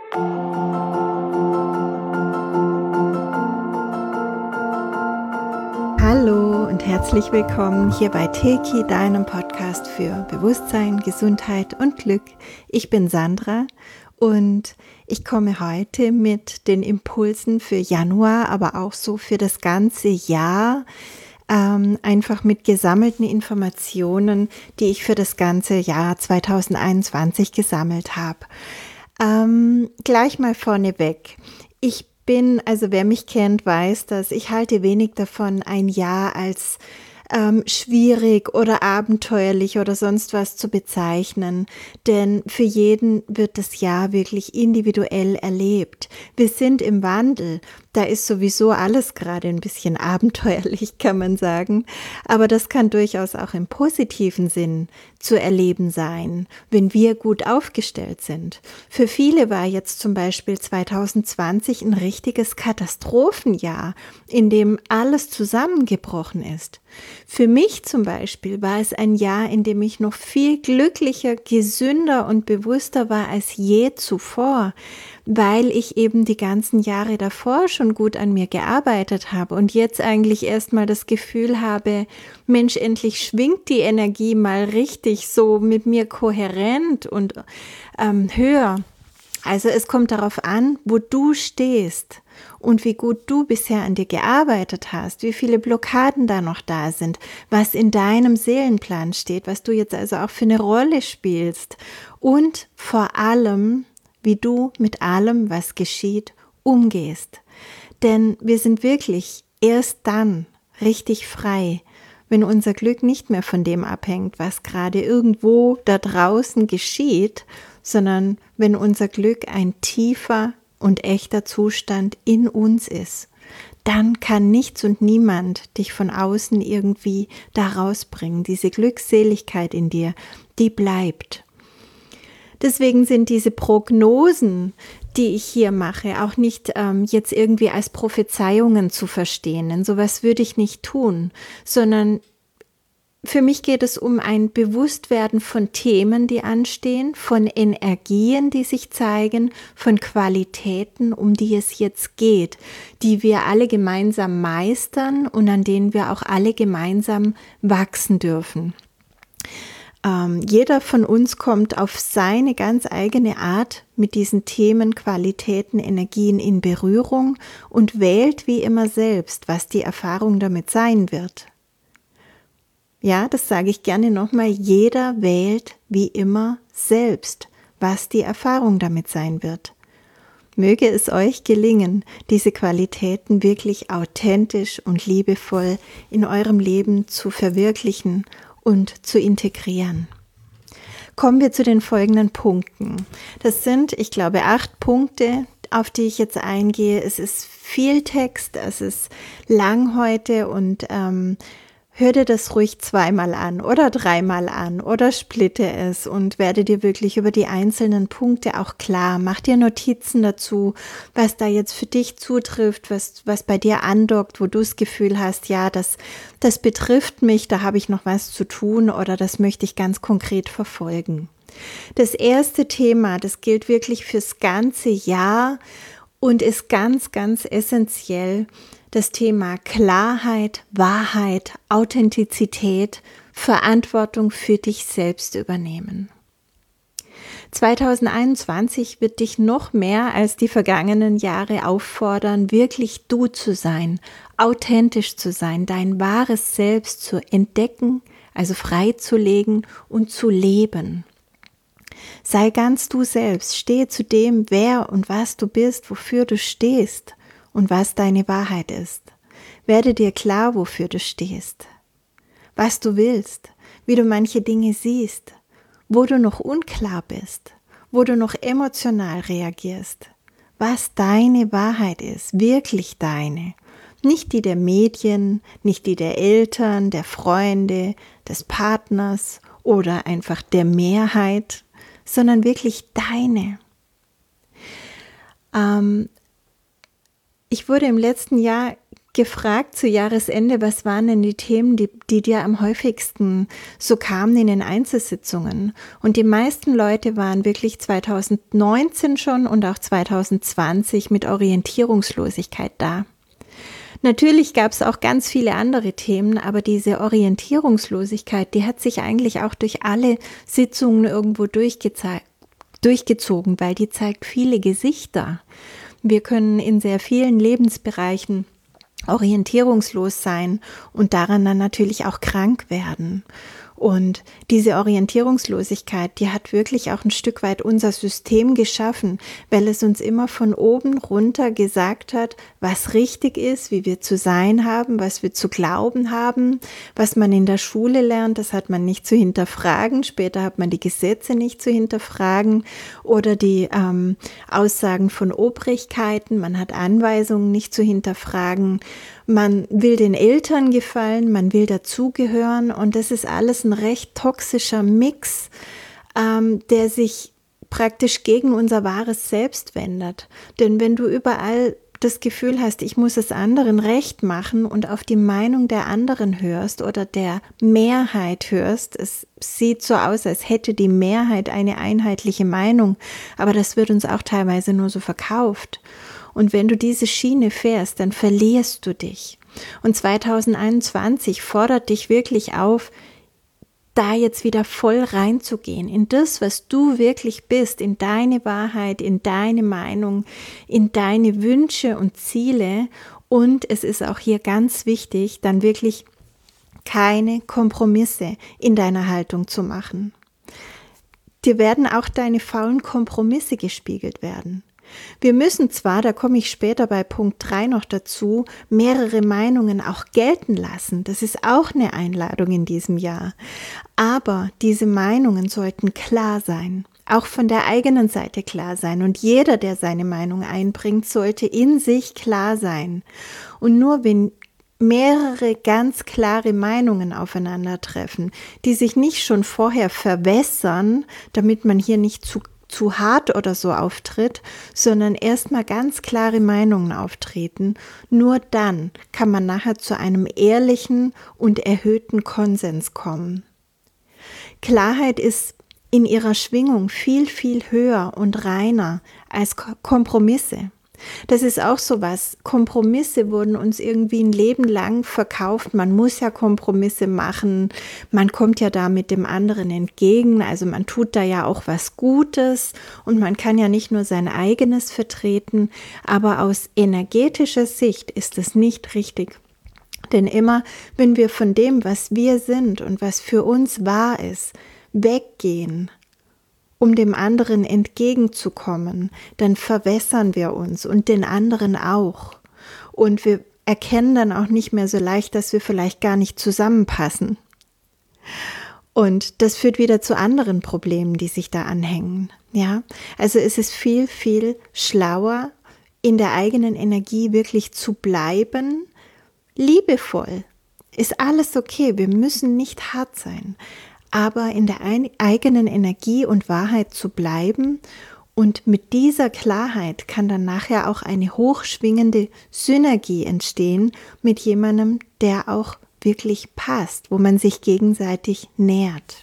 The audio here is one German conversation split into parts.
Hallo und herzlich willkommen hier bei Teki, deinem Podcast für Bewusstsein, Gesundheit und Glück. Ich bin Sandra und ich komme heute mit den Impulsen für Januar, aber auch so für das ganze Jahr, einfach mit gesammelten Informationen, die ich für das ganze Jahr 2021 gesammelt habe. Gleich mal vorneweg. Also wer mich kennt, weiß, dass ich halte wenig davon, ein Jahr als schwierig oder abenteuerlich oder sonst was zu bezeichnen, denn für jeden wird das Jahr wirklich individuell erlebt. Wir sind im Wandel, da ist sowieso alles gerade ein bisschen abenteuerlich, kann man sagen, aber das kann durchaus auch im positiven Sinn zu erleben sein, wenn wir gut aufgestellt sind. Für viele war jetzt zum Beispiel 2020 ein richtiges Katastrophenjahr, in dem alles zusammengebrochen ist. Für mich zum Beispiel war es ein Jahr, in dem ich noch viel glücklicher, gesünder und bewusster war als je zuvor, weil ich eben die ganzen Jahre davor schon gut an mir gearbeitet habe und jetzt eigentlich erstmal das Gefühl habe, Mensch, endlich schwingt die Energie mal richtig so mit mir kohärent und höher. Also es kommt darauf an, wo du stehst und wie gut du bisher an dir gearbeitet hast, wie viele Blockaden da noch da sind, was in deinem Seelenplan steht, was du jetzt also auch für eine Rolle spielst und vor allem, wie du mit allem, was geschieht, umgehst. Denn wir sind wirklich erst dann richtig frei, wenn unser Glück nicht mehr von dem abhängt, was gerade irgendwo da draußen geschieht, sondern wenn unser Glück ein tiefer und echter Zustand in uns ist. Dann kann nichts und niemand dich von außen irgendwie da rausbringen. Diese Glückseligkeit in dir, die bleibt. Deswegen sind diese Prognosen, die ich hier mache, auch nicht jetzt irgendwie als Prophezeiungen zu verstehen, denn sowas würde ich nicht tun, sondern für mich geht es um ein Bewusstwerden von Themen, die anstehen, von Energien, die sich zeigen, von Qualitäten, um die es jetzt geht, die wir alle gemeinsam meistern und an denen wir auch alle gemeinsam wachsen dürfen. Jeder von uns kommt auf seine ganz eigene Art mit diesen Themen, Qualitäten, Energien in Berührung und wählt wie immer selbst, was die Erfahrung damit sein wird. Ja, das sage ich gerne nochmal, jeder wählt wie immer selbst, was die Erfahrung damit sein wird. Möge es euch gelingen, diese Qualitäten wirklich authentisch und liebevoll in eurem Leben zu verwirklichen und zu integrieren. Kommen wir zu den folgenden Punkten. Das sind, ich glaube, 8 Punkte, auf die ich jetzt eingehe. Es ist viel Text, es ist lang heute und hör dir das ruhig 2-mal an oder 3-mal an oder splitte es und werde dir wirklich über die einzelnen Punkte auch klar. Mach dir Notizen dazu, was da jetzt für dich zutrifft, was bei dir andockt, wo du das Gefühl hast, ja, das betrifft mich, da habe ich noch was zu tun oder das möchte ich ganz konkret verfolgen. Das erste Thema, das gilt wirklich fürs ganze Jahr und ist ganz, ganz essentiell. Das Thema Klarheit, Wahrheit, Authentizität, Verantwortung für dich selbst übernehmen. 2021 wird dich noch mehr als die vergangenen Jahre auffordern, wirklich du zu sein, authentisch zu sein, dein wahres Selbst zu entdecken, also freizulegen und zu leben. Sei ganz du selbst, stehe zu dem, wer und was du bist, wofür du stehst und was deine Wahrheit ist. Werde dir klar, wofür du stehst, was du willst, wie du manche Dinge siehst, wo du noch unklar bist, wo du noch emotional reagierst, was deine Wahrheit ist, wirklich deine, nicht die der Medien, nicht die der Eltern, der Freunde, des Partners oder einfach der Mehrheit, sondern wirklich deine. Ich wurde im letzten Jahr gefragt zu Jahresende, was waren denn die Themen, die dir am häufigsten so kamen in den Einzelsitzungen. Und die meisten Leute waren wirklich 2019 schon und auch 2020 mit Orientierungslosigkeit da. Natürlich gab es auch ganz viele andere Themen, aber diese Orientierungslosigkeit, die hat sich eigentlich auch durch alle Sitzungen irgendwo durchgezogen, weil die zeigt viele Gesichter. Wir können in sehr vielen Lebensbereichen orientierungslos sein und daran dann natürlich auch krank werden. Und diese Orientierungslosigkeit, die hat wirklich auch ein Stück weit unser System geschaffen, weil es uns immer von oben runter gesagt hat, was richtig ist, wie wir zu sein haben, was wir zu glauben haben, was man in der Schule lernt, das hat man nicht zu hinterfragen, später hat man die Gesetze nicht zu hinterfragen oder die Aussagen von Obrigkeiten, man hat Anweisungen nicht zu hinterfragen. Man will den Eltern gefallen, man will dazugehören und das ist alles ein recht toxischer Mix, der sich praktisch gegen unser wahres Selbst wendet. Denn wenn du überall das Gefühl hast, ich muss es anderen recht machen und auf die Meinung der anderen hörst oder der Mehrheit hörst, es sieht so aus, als hätte die Mehrheit eine einheitliche Meinung, aber das wird uns auch teilweise nur so verkauft. Und wenn du diese Schiene fährst, dann verlierst du dich. Und 2021 fordert dich wirklich auf, da jetzt wieder voll reinzugehen, in das, was du wirklich bist, in deine Wahrheit, in deine Meinung, in deine Wünsche und Ziele. Und es ist auch hier ganz wichtig, dann wirklich keine Kompromisse in deiner Haltung zu machen. Dir werden auch deine faulen Kompromisse gespiegelt werden. Wir müssen zwar, da komme ich später bei Punkt 3 noch dazu, mehrere Meinungen auch gelten lassen. Das ist auch eine Einladung in diesem Jahr. Aber diese Meinungen sollten klar sein, auch von der eigenen Seite klar sein. Und jeder, der seine Meinung einbringt, sollte in sich klar sein. Und nur wenn mehrere ganz klare Meinungen aufeinandertreffen, die sich nicht schon vorher verwässern, damit man hier nicht zu hart oder so auftritt, sondern erstmal ganz klare Meinungen auftreten. Nur dann kann man nachher zu einem ehrlichen und erhöhten Konsens kommen. Klarheit ist in ihrer Schwingung viel, viel höher und reiner als Kompromisse. Das ist auch sowas. Kompromisse wurden uns irgendwie ein Leben lang verkauft. Man muss ja Kompromisse machen. Man kommt ja da mit dem anderen entgegen. Also man tut da ja auch was Gutes und man kann ja nicht nur sein eigenes vertreten. Aber aus energetischer Sicht ist es nicht richtig. Denn immer, wenn wir von dem, was wir sind und was für uns wahr ist, weggehen, um dem anderen entgegenzukommen, dann verwässern wir uns und den anderen auch. Und wir erkennen dann auch nicht mehr so leicht, dass wir vielleicht gar nicht zusammenpassen. Und das führt wieder zu anderen Problemen, die sich da anhängen. Ja, also es ist viel, viel schlauer, in der eigenen Energie wirklich zu bleiben, liebevoll. Ist alles okay, wir müssen nicht hart sein. Aber in der eigenen Energie und Wahrheit zu bleiben und mit dieser Klarheit kann dann nachher auch eine hochschwingende Synergie entstehen mit jemandem, der auch wirklich passt, wo man sich gegenseitig nährt.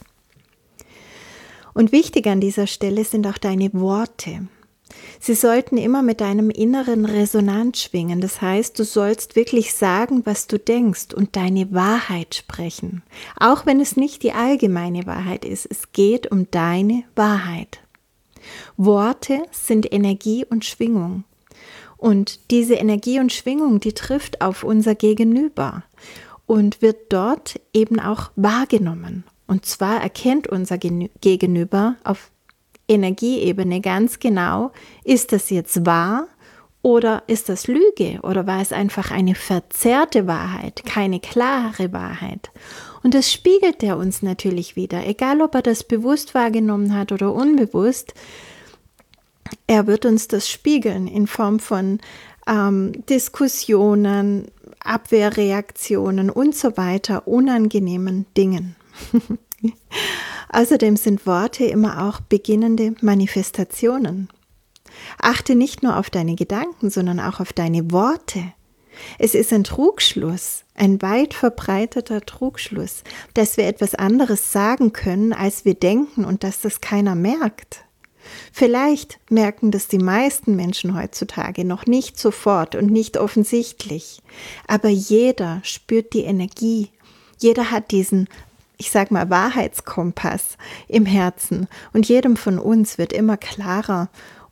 Und wichtig an dieser Stelle sind auch deine Worte. Sie sollten immer mit deinem inneren Resonanz schwingen. Das heißt, du sollst wirklich sagen, was du denkst und deine Wahrheit sprechen. Auch wenn es nicht die allgemeine Wahrheit ist. Es geht um deine Wahrheit. Worte sind Energie und Schwingung. Und diese Energie und Schwingung, die trifft auf unser Gegenüber und wird dort eben auch wahrgenommen. Und zwar erkennt unser Gegenüber auf Energieebene ganz genau, ist das jetzt wahr oder ist das Lüge oder war es einfach eine verzerrte Wahrheit, keine klare Wahrheit. Und das spiegelt er uns natürlich wieder, egal ob er das bewusst wahrgenommen hat oder unbewusst, er wird uns das spiegeln in Form von Diskussionen, Abwehrreaktionen und so weiter, unangenehmen Dingen. Außerdem sind Worte immer auch beginnende Manifestationen. Achte nicht nur auf deine Gedanken, sondern auch auf deine Worte. Es ist ein Trugschluss, ein weit verbreiteter Trugschluss, dass wir etwas anderes sagen können, als wir denken und dass das keiner merkt. Vielleicht merken das die meisten Menschen heutzutage noch nicht sofort und nicht offensichtlich, aber jeder spürt die Energie, jeder hat diesen, ich sag mal, Wahrheitskompass im Herzen und jedem von uns wird immer klarer.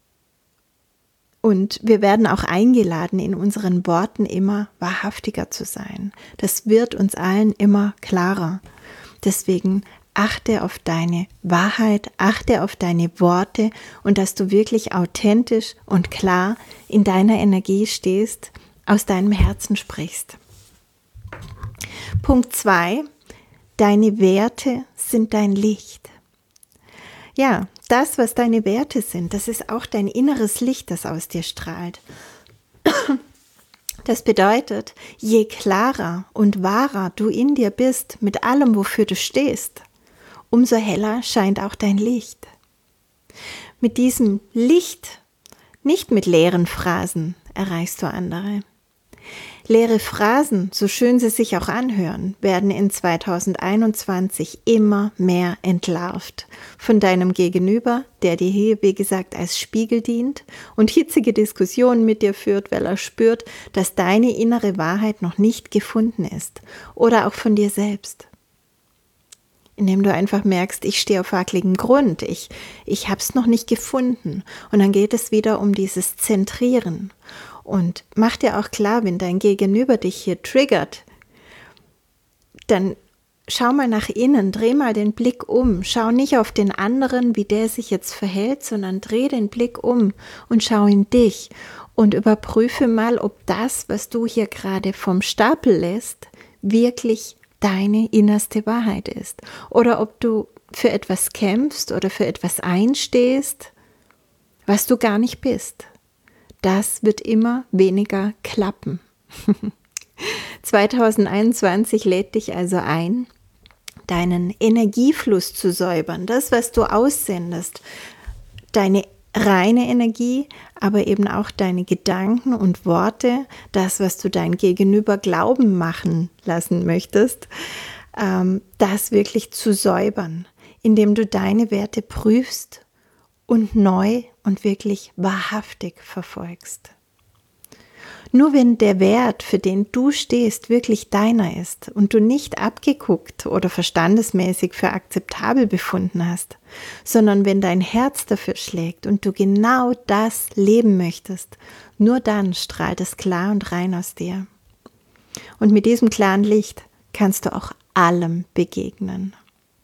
Und wir werden auch eingeladen, in unseren Worten immer wahrhaftiger zu sein. Das wird uns allen immer klarer. Deswegen achte auf deine Wahrheit, achte auf deine Worte und dass du wirklich authentisch und klar in deiner Energie stehst, aus deinem Herzen sprichst. Punkt 2. Deine Werte sind dein Licht. Ja, das, was deine Werte sind, das ist auch dein inneres Licht, das aus dir strahlt. Das bedeutet, je klarer und wahrer du in dir bist mit allem, wofür du stehst, umso heller scheint auch dein Licht. Mit diesem Licht, nicht mit leeren Phrasen, erreichst du andere. Leere Phrasen, so schön sie sich auch anhören, werden in 2021 immer mehr entlarvt von deinem Gegenüber, der dir hier, wie gesagt, als Spiegel dient und hitzige Diskussionen mit dir führt, weil er spürt, dass deine innere Wahrheit noch nicht gefunden ist oder auch von dir selbst. Indem du einfach merkst, ich stehe auf wackeligem Grund, ich habe es noch nicht gefunden. Und dann geht es wieder um dieses Zentrieren. Und mach dir auch klar, wenn dein Gegenüber dich hier triggert, dann schau mal nach innen, dreh mal den Blick um. Schau nicht auf den anderen, wie der sich jetzt verhält, sondern dreh den Blick um und schau in dich. Und überprüfe mal, ob das, was du hier gerade vom Stapel lässt, wirklich deine innerste Wahrheit ist. Oder ob du für etwas kämpfst oder für etwas einstehst, was du gar nicht bist. Das wird immer weniger klappen. 2021 lädt dich also ein, deinen Energiefluss zu säubern, das, was du aussendest, deine reine Energie, aber eben auch deine Gedanken und Worte, das, was du dein Gegenüber glauben machen lassen möchtest, das wirklich zu säubern, indem du deine Werte prüfst und neu und wirklich wahrhaftig verfolgst. Nur wenn der Wert, für den du stehst, wirklich deiner ist und du nicht abgeguckt oder verstandesmäßig für akzeptabel befunden hast, sondern wenn dein Herz dafür schlägt und du genau das leben möchtest, nur dann strahlt es klar und rein aus dir. Und mit diesem klaren Licht kannst du auch allem begegnen.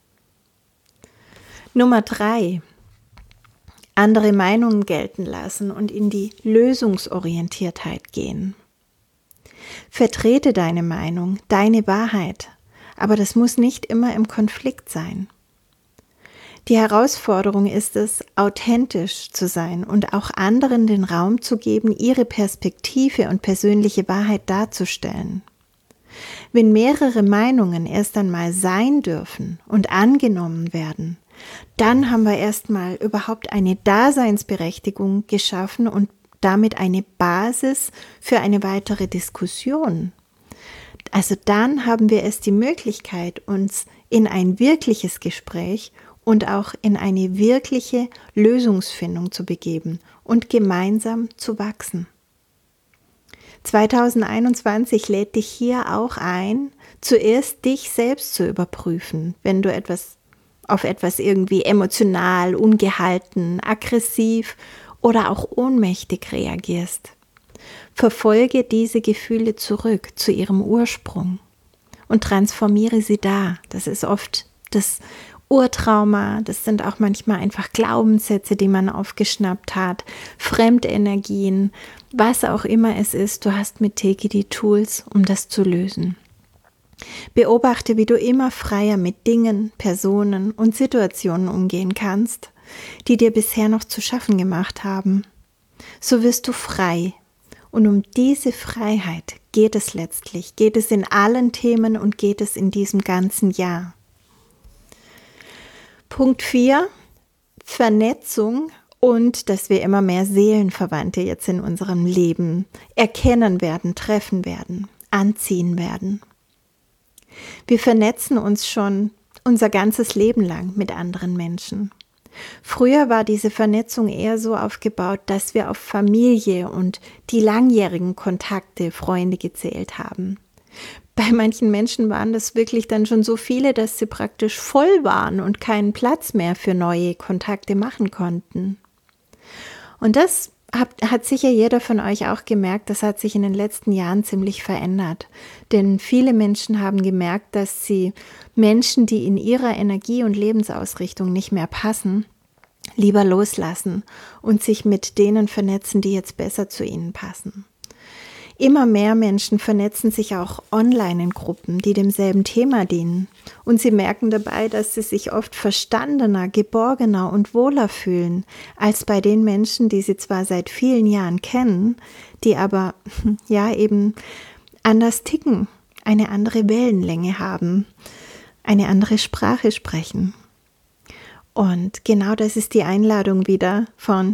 Nummer 3. Andere Meinungen gelten lassen und in die Lösungsorientiertheit gehen. Vertrete deine Meinung, deine Wahrheit, aber das muss nicht immer im Konflikt sein. Die Herausforderung ist es, authentisch zu sein und auch anderen den Raum zu geben, ihre Perspektive und persönliche Wahrheit darzustellen. Wenn mehrere Meinungen erst einmal sein dürfen und angenommen werden, dann haben wir erstmal überhaupt eine Daseinsberechtigung geschaffen und damit eine Basis für eine weitere Diskussion. Also dann haben wir erst die Möglichkeit, uns in ein wirkliches Gespräch und auch in eine wirkliche Lösungsfindung zu begeben und gemeinsam zu wachsen. 2021 lädt dich hier auch ein, zuerst dich selbst zu überprüfen, wenn du auf etwas irgendwie emotional, ungehalten, aggressiv oder auch ohnmächtig reagierst. Verfolge diese Gefühle zurück zu ihrem Ursprung und transformiere sie da. Das ist oft das Urtrauma, das sind auch manchmal einfach Glaubenssätze, die man aufgeschnappt hat, Fremdenergien, was auch immer es ist. Du hast mit Teki die Tools, um das zu lösen. Beobachte, wie du immer freier mit Dingen, Personen und Situationen umgehen kannst, die dir bisher noch zu schaffen gemacht haben. So wirst du frei. Und um diese Freiheit geht es letztlich, geht es in allen Themen und geht es in diesem ganzen Jahr. Punkt 4. Vernetzung und dass wir immer mehr Seelenverwandte jetzt in unserem Leben erkennen werden, treffen werden, anziehen werden. Wir vernetzen uns schon unser ganzes Leben lang mit anderen Menschen. Früher war diese Vernetzung eher so aufgebaut, dass wir auf Familie und die langjährigen Kontakte, Freunde gezählt haben. Bei manchen Menschen waren das wirklich dann schon so viele, dass sie praktisch voll waren und keinen Platz mehr für neue Kontakte machen konnten. Und das hat sicher jeder von euch auch gemerkt, das hat sich in den letzten Jahren ziemlich verändert. Denn viele Menschen haben gemerkt, dass sie Menschen, die in ihrer Energie- und Lebensausrichtung nicht mehr passen, lieber loslassen und sich mit denen vernetzen, die jetzt besser zu ihnen passen. Immer mehr Menschen vernetzen sich auch online in Gruppen, die demselben Thema dienen. Und sie merken dabei, dass sie sich oft verstandener, geborgener und wohler fühlen, als bei den Menschen, die sie zwar seit vielen Jahren kennen, die aber ja eben anders ticken, eine andere Wellenlänge haben, eine andere Sprache sprechen. Und genau das ist die Einladung wieder von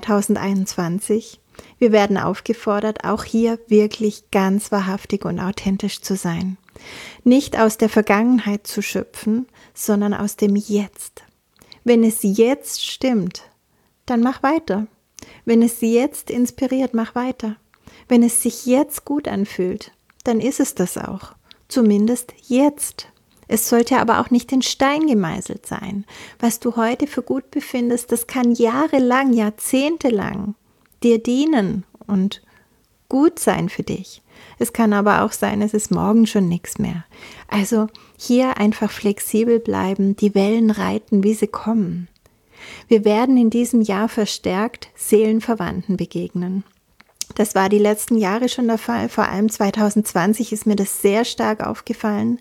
2021. Wir werden aufgefordert, auch hier wirklich ganz wahrhaftig und authentisch zu sein. Nicht aus der Vergangenheit zu schöpfen, sondern aus dem Jetzt. Wenn es jetzt stimmt, dann mach weiter. Wenn es jetzt inspiriert, mach weiter. Wenn es sich jetzt gut anfühlt, dann ist es das auch. Zumindest jetzt. Es sollte aber auch nicht in Stein gemeißelt sein. Was du heute für gut befindest, das kann jahrelang, jahrzehntelang dir dienen und gut sein für dich. Es kann aber auch sein, es ist morgen schon nichts mehr. Also hier einfach flexibel bleiben, die Wellen reiten, wie sie kommen. Wir werden in diesem Jahr verstärkt Seelenverwandten begegnen. Das war die letzten Jahre schon der Fall, vor allem 2020 ist mir das sehr stark aufgefallen.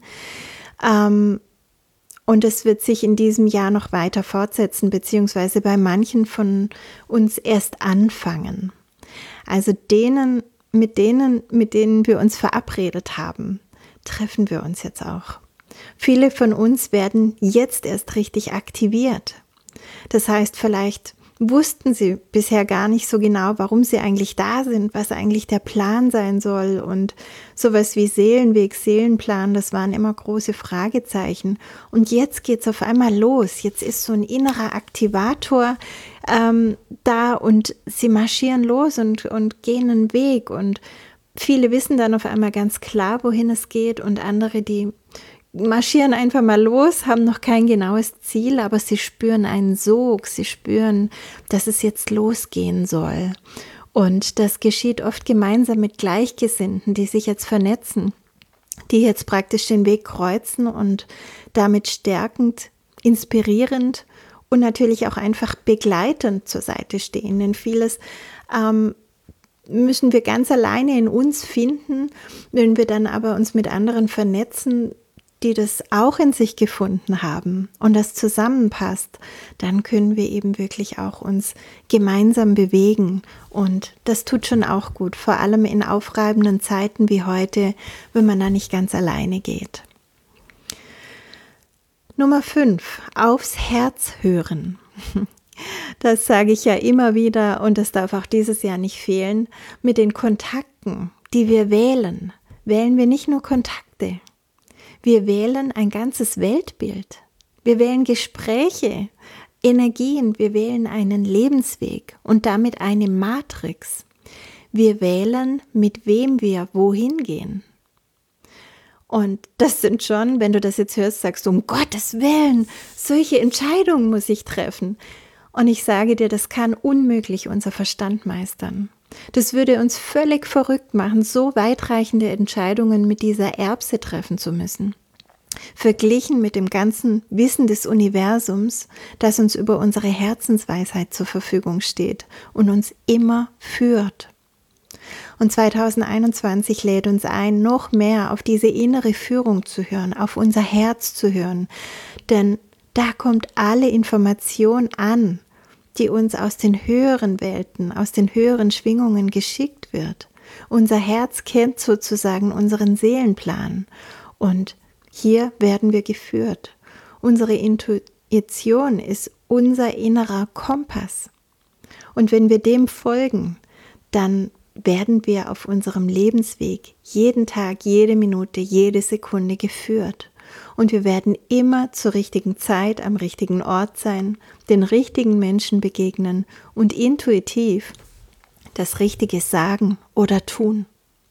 Und es wird sich in diesem Jahr noch weiter fortsetzen, beziehungsweise bei manchen von uns erst anfangen. Also mit denen wir uns verabredet haben, treffen wir uns jetzt auch. Viele von uns werden jetzt erst richtig aktiviert. Das heißt, vielleicht wussten sie bisher gar nicht so genau, warum sie eigentlich da sind, was eigentlich der Plan sein soll und sowas wie Seelenweg, Seelenplan, das waren immer große Fragezeichen. Und jetzt geht's auf einmal los. Jetzt ist so ein innerer Aktivator da und sie marschieren los und gehen einen Weg und viele wissen dann auf einmal ganz klar, wohin es geht und andere, die marschieren einfach mal los, haben noch kein genaues Ziel, aber sie spüren einen Sog, sie spüren, dass es jetzt losgehen soll. Und das geschieht oft gemeinsam mit Gleichgesinnten, die sich jetzt vernetzen, die jetzt praktisch den Weg kreuzen und damit stärkend, inspirierend und natürlich auch einfach begleitend zur Seite stehen. Denn vieles müssen wir ganz alleine in uns finden, wenn wir dann aber uns mit anderen vernetzen, die das auch in sich gefunden haben und das zusammenpasst, dann können wir eben wirklich auch uns gemeinsam bewegen und das tut schon auch gut, vor allem in aufreibenden Zeiten wie heute, wenn man da nicht ganz alleine geht. Nummer 5, aufs Herz hören. Das sage ich ja immer wieder und das darf auch dieses Jahr nicht fehlen. Mit den Kontakten, die wir wählen, wählen wir nicht nur Kontakte. Wir wählen ein ganzes Weltbild. Wir wählen Gespräche, Energien, wir wählen einen Lebensweg und damit eine Matrix. Wir wählen, mit wem wir wohin gehen. Und das sind schon, wenn du das jetzt hörst, sagst du, um Gottes Willen, solche Entscheidungen muss ich treffen. Und ich sage dir, das kann unmöglich unser Verstand meistern. Das würde uns völlig verrückt machen, so weitreichende Entscheidungen mit dieser Erbse treffen zu müssen. Verglichen mit dem ganzen Wissen des Universums, das uns über unsere Herzensweisheit zur Verfügung steht und uns immer führt. Und 2021 lädt uns ein, noch mehr auf diese innere Führung zu hören, auf unser Herz zu hören, denn da kommt alle Information an, die uns aus den höheren Welten, aus den höheren Schwingungen geschickt wird. Unser Herz kennt sozusagen unseren Seelenplan und hier werden wir geführt. Unsere Intuition ist unser innerer Kompass. Und wenn wir dem folgen, dann werden wir auf unserem Lebensweg jeden Tag, jede Minute, jede Sekunde geführt. Und wir werden immer zur richtigen Zeit am richtigen Ort sein, den richtigen Menschen begegnen und intuitiv das Richtige sagen oder tun.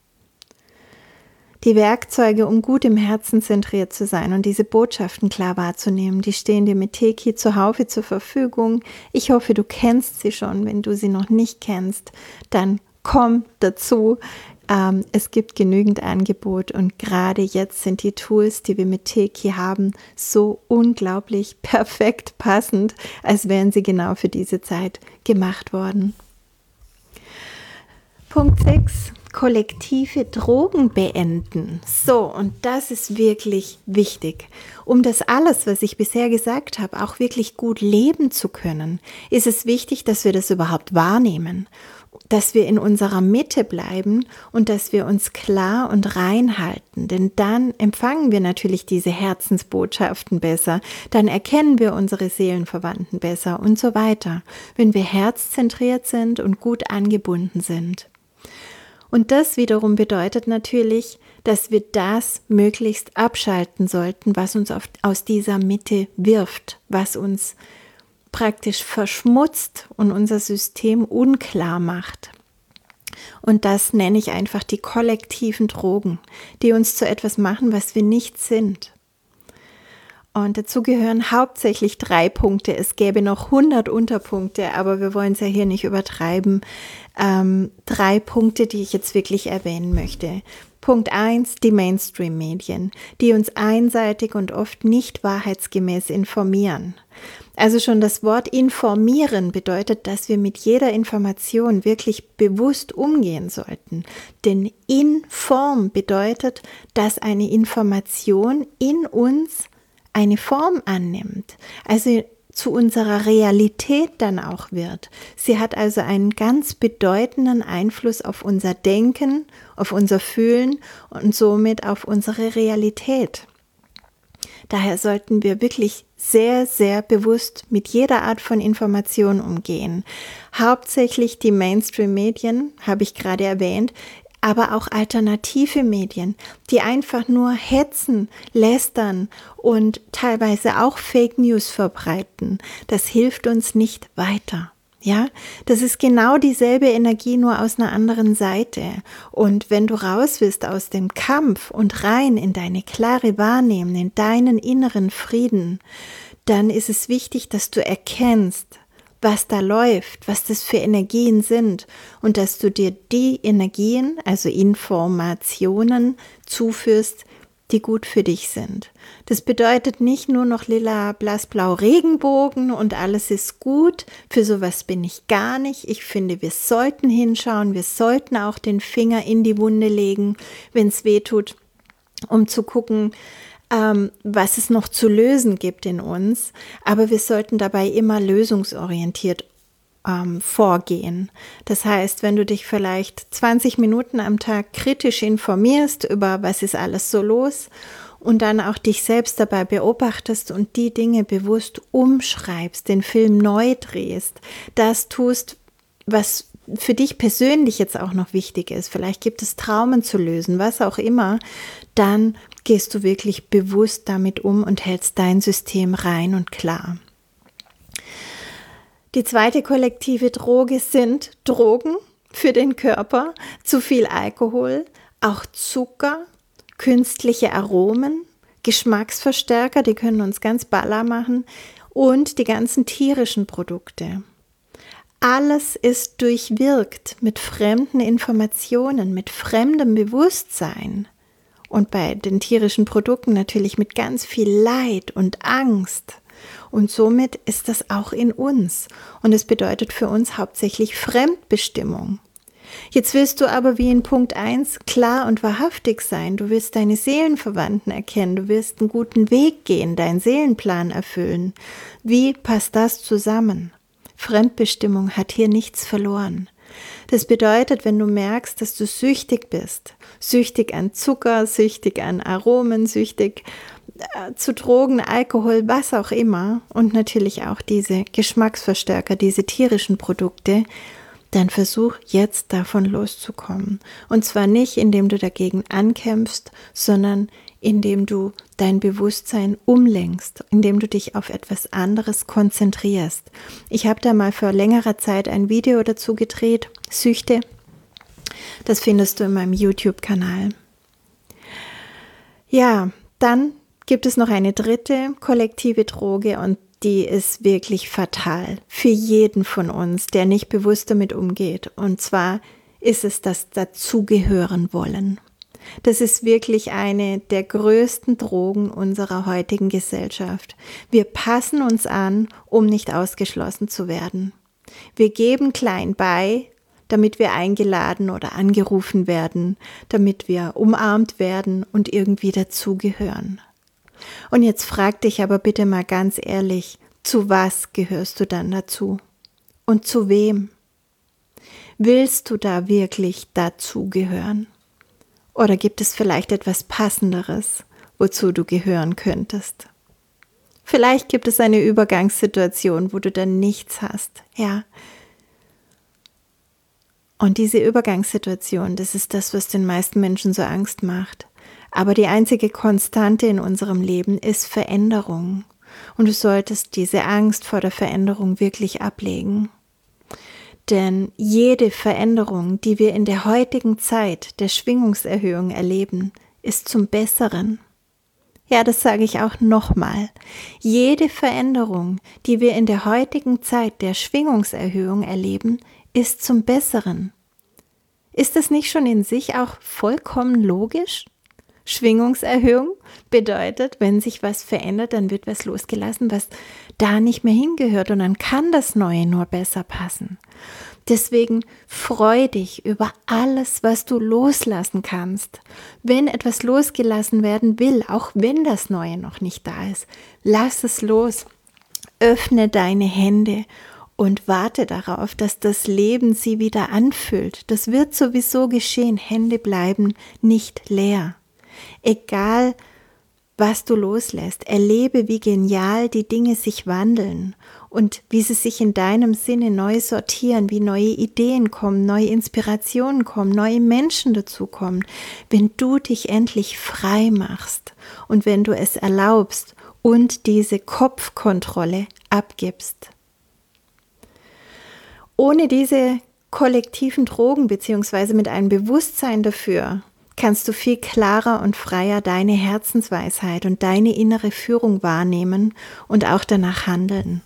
Die Werkzeuge, um gut im Herzen zentriert zu sein und diese Botschaften klar wahrzunehmen, die stehen dir mit Teki zuhauf zur Verfügung. Ich hoffe, du kennst sie schon. Wenn du sie noch nicht kennst, dann komm dazu. Es gibt genügend Angebot und gerade jetzt sind die Tools, die wir mit Teki haben, so unglaublich perfekt passend, als wären sie genau für diese Zeit gemacht worden. Punkt 6. Kollektive Drogen beenden. So, und das ist wirklich wichtig. Um das alles, was ich bisher gesagt habe, auch wirklich gut leben zu können, ist es wichtig, dass wir das überhaupt wahrnehmen, dass wir in unserer Mitte bleiben und dass wir uns klar und rein halten. Denn dann empfangen wir natürlich diese Herzensbotschaften besser, dann erkennen wir unsere Seelenverwandten besser und so weiter, wenn wir herzzentriert sind und gut angebunden sind. Und das wiederum bedeutet natürlich, dass wir das möglichst abschalten sollten, was uns aus dieser Mitte wirft, was uns praktisch verschmutzt und unser System unklar macht. Und das nenne ich einfach die kollektiven Drogen, die uns zu etwas machen, was wir nicht sind. Und dazu gehören hauptsächlich 3 Punkte. Es gäbe noch 100 Unterpunkte, aber wir wollen es ja hier nicht übertreiben. 3 Punkte, die ich jetzt wirklich erwähnen möchte. Punkt 1, die Mainstream-Medien, die uns einseitig und oft nicht wahrheitsgemäß informieren. Also schon das Wort informieren bedeutet, dass wir mit jeder Information wirklich bewusst umgehen sollten. Denn Inform bedeutet, dass eine Information in uns eine Form annimmt, also zu unserer Realität dann auch wird. Sie hat also einen ganz bedeutenden Einfluss auf unser Denken, auf unser Fühlen und somit auf unsere Realität. Daher sollten wir wirklich sehr, sehr bewusst mit jeder Art von Information umgehen. Hauptsächlich die Mainstream-Medien, habe ich gerade erwähnt, aber auch alternative Medien, die einfach nur hetzen, lästern und teilweise auch Fake News verbreiten. Das hilft uns nicht weiter. Ja, das ist genau dieselbe Energie, nur aus einer anderen Seite. Und wenn du raus willst aus dem Kampf und rein in deine klare Wahrnehmung, in deinen inneren Frieden, dann ist es wichtig, dass du erkennst, was da läuft, was das für Energien sind und dass du dir die Energien, also Informationen zuführst, die gut für dich sind. Das bedeutet nicht nur noch lila, blass, blau, Regenbogen und alles ist gut. Für sowas bin ich gar nicht. Ich finde, wir sollten hinschauen, wir sollten auch den Finger in die Wunde legen, wenn es weh tut, um zu gucken, was es noch zu lösen gibt in uns. Aber wir sollten dabei immer lösungsorientiert vorgehen. Das heißt, wenn du dich vielleicht 20 Minuten am Tag kritisch informierst über was ist alles so los und dann auch dich selbst dabei beobachtest und die Dinge bewusst umschreibst, den Film neu drehst, das tust, was für dich persönlich jetzt auch noch wichtig ist, vielleicht gibt es Traumen zu lösen, was auch immer, dann gehst du wirklich bewusst damit um und hältst dein System rein und klar. Die zweite kollektive Droge sind Drogen für den Körper, zu viel Alkohol, auch Zucker, künstliche Aromen, Geschmacksverstärker, die können uns ganz balla machen und die ganzen tierischen Produkte. Alles ist durchwirkt mit fremden Informationen, mit fremdem Bewusstsein und bei den tierischen Produkten natürlich mit ganz viel Leid und Angst. Und somit ist das auch in uns. Und es bedeutet für uns hauptsächlich Fremdbestimmung. Jetzt willst du aber wie in Punkt 1 klar und wahrhaftig sein. Du willst deine Seelenverwandten erkennen. Du willst einen guten Weg gehen, deinen Seelenplan erfüllen. Wie passt das zusammen? Fremdbestimmung hat hier nichts verloren. Das bedeutet, wenn du merkst, dass du süchtig bist, süchtig an Zucker, süchtig an Aromen, süchtig zu Drogen, Alkohol, was auch immer und natürlich auch diese Geschmacksverstärker, diese tierischen Produkte, dann versuch jetzt davon loszukommen. Und zwar nicht, indem du dagegen ankämpfst, sondern indem du dein Bewusstsein umlenkst, indem du dich auf etwas anderes konzentrierst. Ich habe da mal vor längerer Zeit ein Video dazu gedreht, Süchte. Das findest du in meinem YouTube-Kanal. Ja, dann gibt es noch eine dritte kollektive Droge und die ist wirklich fatal für jeden von uns, der nicht bewusst damit umgeht. Und zwar ist es das Dazugehören wollen. Das ist wirklich eine der größten Drogen unserer heutigen Gesellschaft. Wir passen uns an, um nicht ausgeschlossen zu werden. Wir geben klein bei, damit wir eingeladen oder angerufen werden, damit wir umarmt werden und irgendwie dazugehören. Und jetzt frag dich aber bitte mal ganz ehrlich, zu was gehörst du dann dazu? Und zu wem? Willst du da wirklich dazugehören? Oder gibt es vielleicht etwas Passenderes, wozu du gehören könntest? Vielleicht gibt es eine Übergangssituation, wo du dann nichts hast, ja. Und diese Übergangssituation, das ist das, was den meisten Menschen so Angst macht. Aber die einzige Konstante in unserem Leben ist Veränderung. Und du solltest diese Angst vor der Veränderung wirklich ablegen. Denn jede Veränderung, die wir in der heutigen Zeit der Schwingungserhöhung erleben, ist zum Besseren. Ja, das sage ich auch nochmal. Jede Veränderung, die wir in der heutigen Zeit der Schwingungserhöhung erleben, ist zum Besseren. Ist das nicht schon in sich auch vollkommen logisch? Schwingungserhöhung bedeutet, wenn sich was verändert, dann wird was losgelassen, was da nicht mehr hingehört und dann kann das Neue nur besser passen. Deswegen freu dich über alles, was du loslassen kannst. Wenn etwas losgelassen werden will, auch wenn das Neue noch nicht da ist, lass es los. Öffne deine Hände und warte darauf, dass das Leben sie wieder anfüllt. Das wird sowieso geschehen. Hände bleiben nicht leer. Egal, was du loslässt, erlebe, wie genial die Dinge sich wandeln und wie sie sich in deinem Sinne neu sortieren, wie neue Ideen kommen, neue Inspirationen kommen, neue Menschen dazukommen, wenn du dich endlich frei machst und wenn du es erlaubst und diese Kopfkontrolle abgibst. Ohne diese kollektiven Drogen beziehungsweise mit einem Bewusstsein dafür kannst du viel klarer und freier deine Herzensweisheit und deine innere Führung wahrnehmen und auch danach handeln.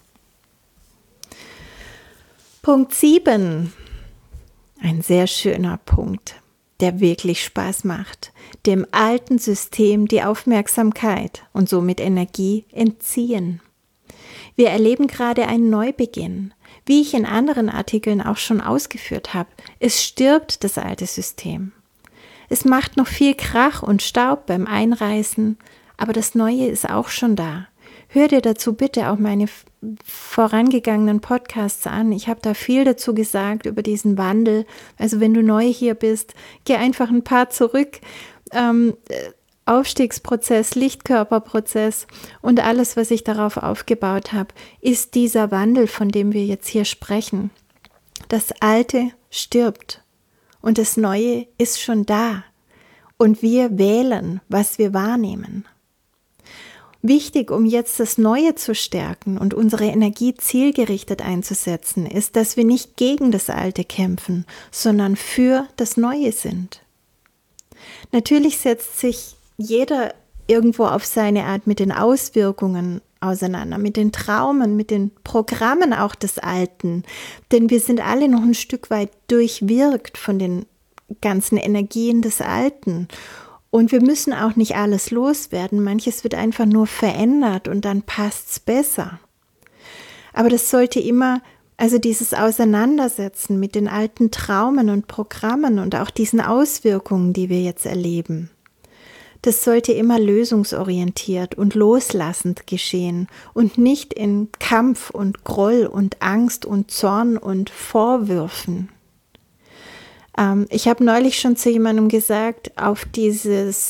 Punkt 7, ein sehr schöner Punkt, der wirklich Spaß macht, dem alten System die Aufmerksamkeit und somit Energie entziehen. Wir erleben gerade einen Neubeginn. Wie ich in anderen Artikeln auch schon ausgeführt habe, es stirbt das alte System. Es macht noch viel Krach und Staub beim Einreißen, aber das Neue ist auch schon da. Hör dir dazu bitte auch meine vorangegangenen Podcasts an. Ich habe da viel dazu gesagt über diesen Wandel. Also wenn du neu hier bist, geh einfach ein paar zurück. Aufstiegsprozess, Lichtkörperprozess und alles, was ich darauf aufgebaut habe, ist dieser Wandel, von dem wir jetzt hier sprechen. Das Alte stirbt. Und das Neue ist schon da. Und wir wählen, was wir wahrnehmen. Wichtig, um jetzt das Neue zu stärken und unsere Energie zielgerichtet einzusetzen, ist, dass wir nicht gegen das Alte kämpfen, sondern für das Neue sind. Natürlich setzt sich jeder irgendwo auf seine Art mit den Auswirkungen auseinander, mit den Traumen, mit den Programmen auch des Alten. Denn wir sind alle noch ein Stück weit durchwirkt von den ganzen Energien des Alten. Und wir müssen auch nicht alles loswerden. Manches wird einfach nur verändert und dann passt's besser. Aber das sollte immer, also dieses Auseinandersetzen mit den alten Traumen und Programmen und auch diesen Auswirkungen, die wir jetzt erleben, das sollte immer lösungsorientiert und loslassend geschehen und nicht in Kampf und Groll und Angst und Zorn und Vorwürfen. Ich habe neulich schon zu jemandem gesagt, auf dieses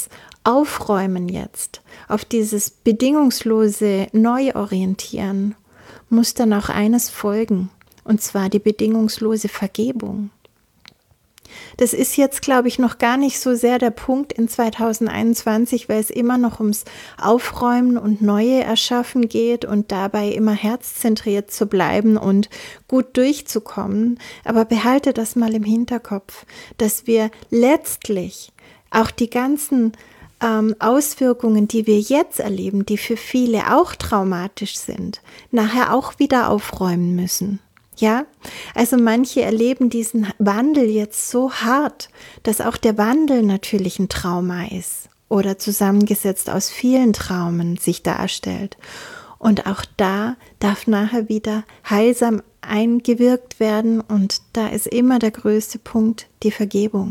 Aufräumen jetzt, auf dieses bedingungslose Neuorientieren, muss dann auch eines folgen, und zwar die bedingungslose Vergebung. Das ist jetzt, glaube ich, noch gar nicht so sehr der Punkt in 2021, weil es immer noch ums Aufräumen und Neue erschaffen geht und dabei immer herzzentriert zu bleiben und gut durchzukommen. Aber behalte das mal im Hinterkopf, dass wir letztlich auch die ganzen Auswirkungen, die wir jetzt erleben, die für viele auch traumatisch sind, nachher auch wieder aufräumen müssen. Ja, also manche erleben diesen Wandel jetzt so hart, dass auch der Wandel natürlich ein Trauma ist oder zusammengesetzt aus vielen Traumen sich darstellt. Und auch da darf nachher wieder heilsam eingewirkt werden und da ist immer der größte Punkt die Vergebung.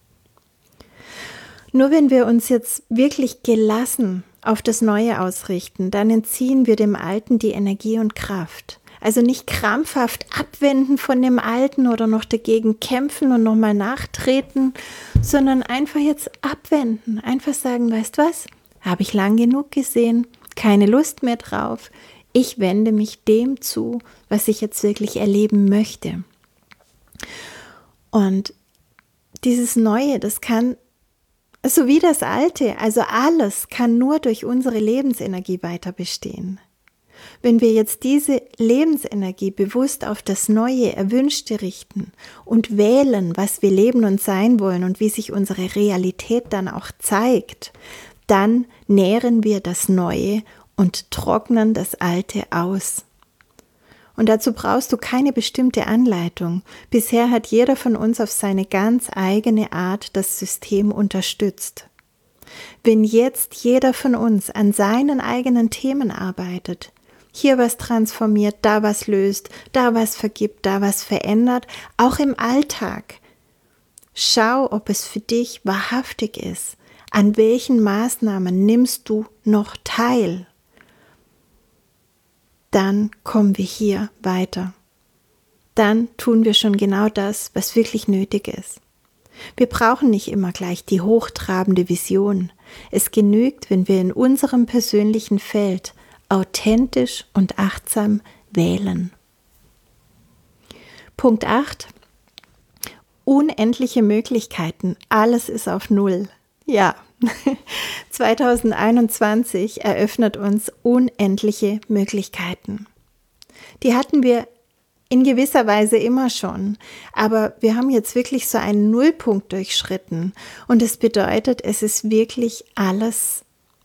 Nur wenn wir uns jetzt wirklich gelassen auf das Neue ausrichten, dann entziehen wir dem Alten die Energie und Kraft. Also nicht krampfhaft abwenden von dem Alten oder noch dagegen kämpfen und nochmal nachtreten, sondern einfach jetzt abwenden. Einfach sagen, weißt was, habe ich lang genug gesehen, keine Lust mehr drauf. Ich wende mich dem zu, was ich jetzt wirklich erleben möchte. Und dieses Neue, das kann, so wie das Alte, also alles kann nur durch unsere Lebensenergie weiter bestehen. Wenn wir jetzt diese Lebensenergie bewusst auf das Neue, Erwünschte richten und wählen, was wir leben und sein wollen und wie sich unsere Realität dann auch zeigt, dann nähren wir das Neue und trocknen das Alte aus. Und dazu brauchst du keine bestimmte Anleitung. Bisher hat jeder von uns auf seine ganz eigene Art das System unterstützt. Wenn jetzt jeder von uns an seinen eigenen Themen arbeitet, hier was transformiert, da was löst, da was vergibt, da was verändert, auch im Alltag. Schau, ob es für dich wahrhaftig ist. An welchen Maßnahmen nimmst du noch teil? Dann kommen wir hier weiter. Dann tun wir schon genau das, was wirklich nötig ist. Wir brauchen nicht immer gleich die hochtrabende Vision. Es genügt, wenn wir in unserem persönlichen Feld authentisch und achtsam wählen. Punkt 8. Unendliche Möglichkeiten. Alles ist auf Null. Ja, 2021 eröffnet uns unendliche Möglichkeiten. Die hatten wir in gewisser Weise immer schon, aber wir haben jetzt wirklich so einen Nullpunkt durchschritten und es bedeutet, es ist wirklich alles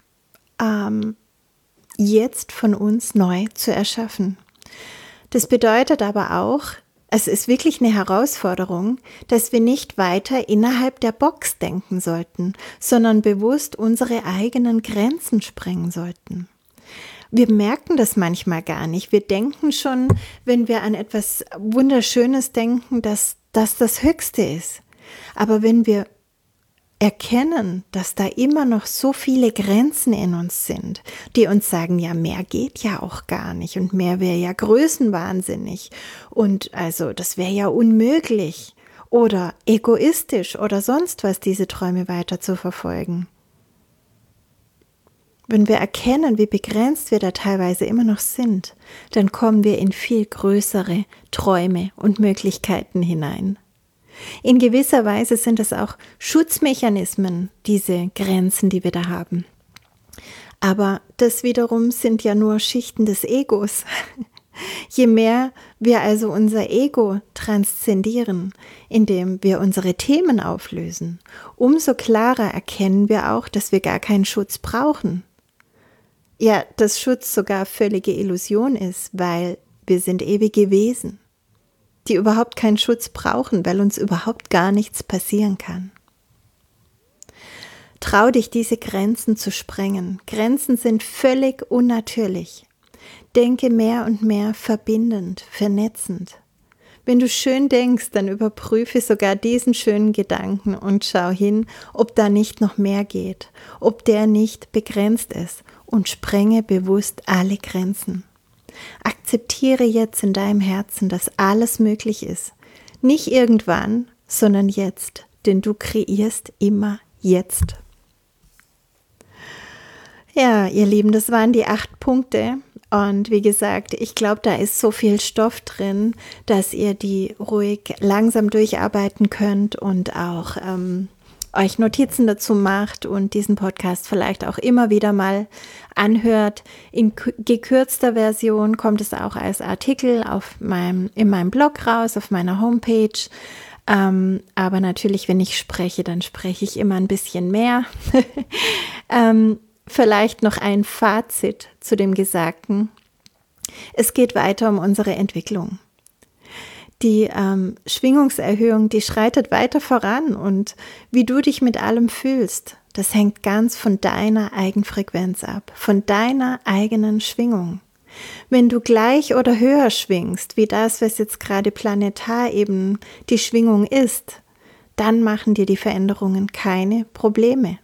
jetzt von uns neu zu erschaffen. Das bedeutet aber auch, es ist wirklich eine Herausforderung, dass wir nicht weiter innerhalb der Box denken sollten, sondern bewusst unsere eigenen Grenzen sprengen sollten. Wir merken das manchmal gar nicht. Wir denken schon, wenn wir an etwas Wunderschönes denken, dass das das Höchste ist. Aber wenn wir erkennen, dass da immer noch so viele Grenzen in uns sind, die uns sagen, ja, mehr geht ja auch gar nicht und mehr wäre ja größenwahnsinnig und also das wäre ja unmöglich oder egoistisch oder sonst was, diese Träume weiter zu verfolgen. Wenn wir erkennen, wie begrenzt wir da teilweise immer noch sind, dann kommen wir in viel größere Träume und Möglichkeiten hinein. In gewisser Weise sind es auch Schutzmechanismen, diese Grenzen, die wir da haben. Aber das wiederum sind ja nur Schichten des Egos. Je mehr wir also unser Ego transzendieren, indem wir unsere Themen auflösen, umso klarer erkennen wir auch, dass wir gar keinen Schutz brauchen. Ja, dass Schutz sogar völlige Illusion ist, weil wir sind ewige Wesen, die überhaupt keinen Schutz brauchen, weil uns überhaupt gar nichts passieren kann. Trau dich, diese Grenzen zu sprengen. Grenzen sind völlig unnatürlich. Denke mehr und mehr verbindend, vernetzend. Wenn du schön denkst, dann überprüfe sogar diesen schönen Gedanken und schau hin, ob da nicht noch mehr geht, ob der nicht begrenzt ist und sprenge bewusst alle Grenzen. Akzeptiere jetzt in deinem Herzen, dass alles möglich ist. Nicht irgendwann, sondern jetzt, denn du kreierst immer jetzt. Ja, ihr Lieben, das waren die 8 Punkte. Und wie gesagt, ich glaube, da ist so viel Stoff drin, dass ihr die ruhig langsam durcharbeiten könnt und auch euch Notizen dazu macht und diesen Podcast vielleicht auch immer wieder mal anhört. In gekürzter Version kommt es auch als Artikel in meinem Blog raus, auf meiner Homepage. Aber natürlich, wenn ich spreche, dann spreche ich immer ein bisschen mehr. Vielleicht noch ein Fazit zu dem Gesagten. Es geht weiter um unsere Entwicklung. Die Schwingungserhöhung, die schreitet weiter voran und wie du dich mit allem fühlst, das hängt ganz von deiner Eigenfrequenz ab, von deiner eigenen Schwingung. Wenn du gleich oder höher schwingst, wie das, was jetzt gerade planetar eben die Schwingung ist, dann machen dir die Veränderungen keine Probleme.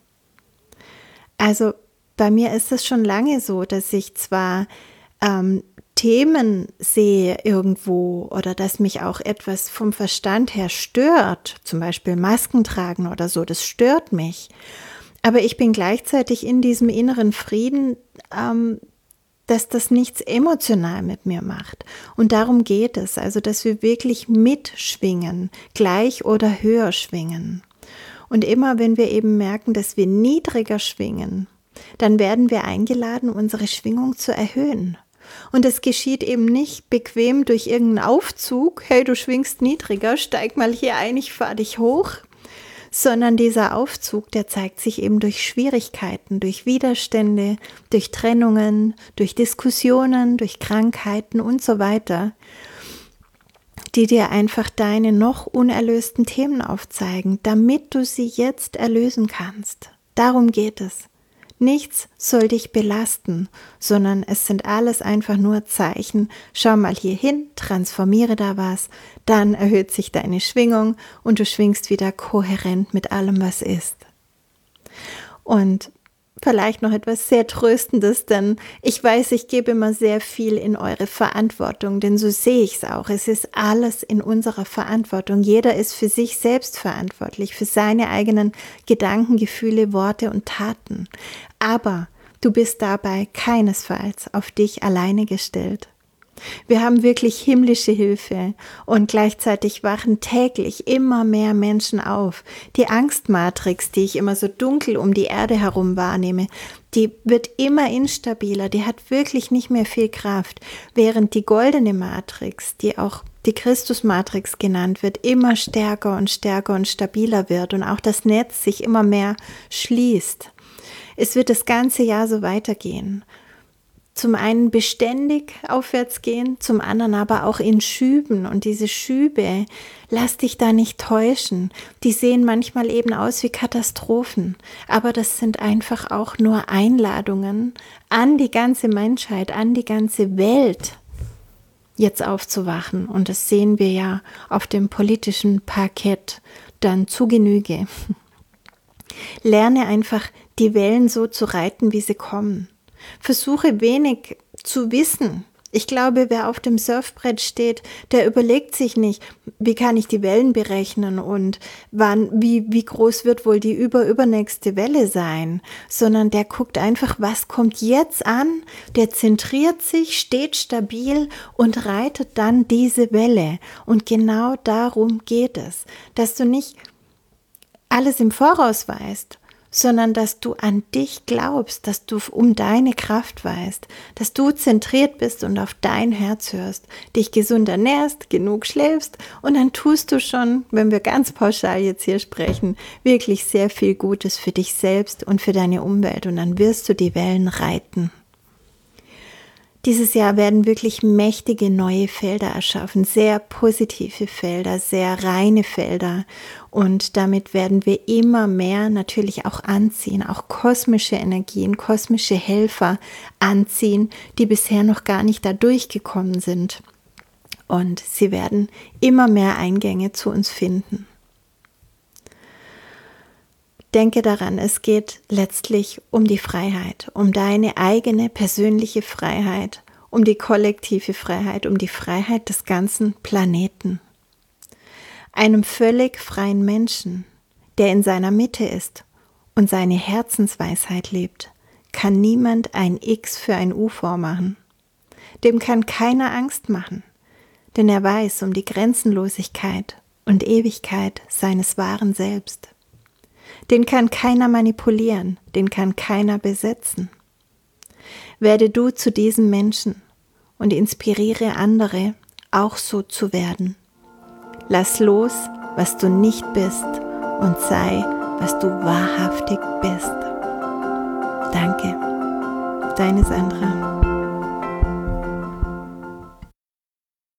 Also bei mir ist es schon lange so, dass ich zwar Themen sehe irgendwo oder dass mich auch etwas vom Verstand her stört, zum Beispiel Masken tragen oder so, das stört mich. Aber ich bin gleichzeitig in diesem inneren Frieden, dass das nichts emotional mit mir macht. Und darum geht es, also dass wir wirklich mitschwingen, gleich oder höher schwingen. Und immer wenn wir eben merken, dass wir niedriger schwingen, dann werden wir eingeladen, unsere Schwingung zu erhöhen. Und es geschieht eben nicht bequem durch irgendeinen Aufzug, hey, du schwingst niedriger, steig mal hier ein, ich fahr dich hoch, sondern dieser Aufzug, der zeigt sich eben durch Schwierigkeiten, durch Widerstände, durch Trennungen, durch Diskussionen, durch Krankheiten und so weiter, die dir einfach deine noch unerlösten Themen aufzeigen, damit du sie jetzt erlösen kannst. Darum geht es. Nichts soll dich belasten, sondern es sind alles einfach nur Zeichen. Schau mal hier hin, transformiere da was, dann erhöht sich deine Schwingung und du schwingst wieder kohärent mit allem, was ist. Und vielleicht noch etwas sehr Tröstendes, denn ich weiß, ich gebe immer sehr viel in eure Verantwortung, denn so sehe ich es auch. Es ist alles in unserer Verantwortung. Jeder ist für sich selbst verantwortlich, für seine eigenen Gedanken, Gefühle, Worte und Taten. Aber du bist dabei keinesfalls auf dich alleine gestellt. Wir haben wirklich himmlische Hilfe und gleichzeitig wachen täglich immer mehr Menschen auf. Die Angstmatrix, die ich immer so dunkel um die Erde herum wahrnehme, die wird immer instabiler, die hat wirklich nicht mehr viel Kraft, während die goldene Matrix, die auch die Christusmatrix genannt wird, immer stärker und stärker und stabiler wird und auch das Netz sich immer mehr schließt. Es wird das ganze Jahr so weitergehen. Zum einen beständig aufwärts gehen, zum anderen aber auch in Schüben. Und diese Schübe, lass dich da nicht täuschen. Die sehen manchmal eben aus wie Katastrophen. Aber das sind einfach auch nur Einladungen an die ganze Menschheit, an die ganze Welt, jetzt aufzuwachen. Und das sehen wir ja auf dem politischen Parkett dann zu Genüge. Lerne einfach, die Wellen so zu reiten, wie sie kommen. Versuche wenig zu wissen. Ich glaube, wer auf dem Surfbrett steht, der überlegt sich nicht, wie kann ich die Wellen berechnen und wie groß wird wohl die übernächste Welle sein, sondern der guckt einfach, was kommt jetzt an, der zentriert sich, steht stabil und reitet dann diese Welle. Und genau darum geht es, dass du nicht alles im Voraus weißt, sondern dass du an dich glaubst, dass du um deine Kraft weißt, dass du zentriert bist und auf dein Herz hörst, dich gesund ernährst, genug schläfst und dann tust du schon, wenn wir ganz pauschal jetzt hier sprechen, wirklich sehr viel Gutes für dich selbst und für deine Umwelt und dann wirst du die Wellen reiten. Dieses Jahr werden wirklich mächtige neue Felder erschaffen, sehr positive Felder, sehr reine Felder und damit werden wir immer mehr natürlich auch anziehen, auch kosmische Energien, kosmische Helfer anziehen, die bisher noch gar nicht da durchgekommen sind und sie werden immer mehr Eingänge zu uns finden. Denke daran, es geht letztlich um die Freiheit, um deine eigene persönliche Freiheit, um die kollektive Freiheit, um die Freiheit des ganzen Planeten. Einem völlig freien Menschen, der in seiner Mitte ist und seine Herzensweisheit lebt, kann niemand ein X für ein U vormachen. Dem kann keiner Angst machen, denn er weiß um die Grenzenlosigkeit und Ewigkeit seines wahren Selbst. Den kann keiner manipulieren, den kann keiner besetzen. Werde du zu diesem Menschen und inspiriere andere, auch so zu werden. Lass los, was du nicht bist, und sei, was du wahrhaftig bist. Danke, deine Sandra.